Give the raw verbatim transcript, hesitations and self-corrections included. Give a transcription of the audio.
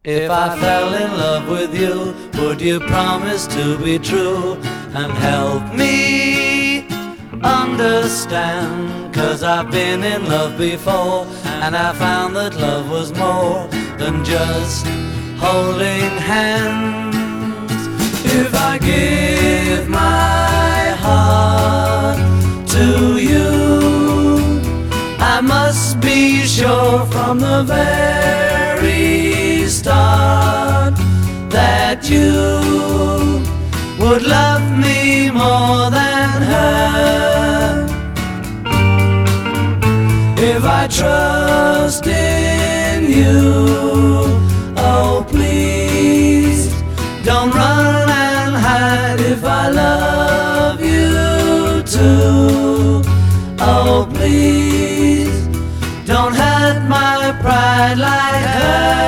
If I fell in love with you, would you promise to be true and help me understand? 'Cause I've been in love before, and I found that love was more than just holding hands. If I give my heart to you, I must be sure from the very start that you would love me more than her. If I trust in you,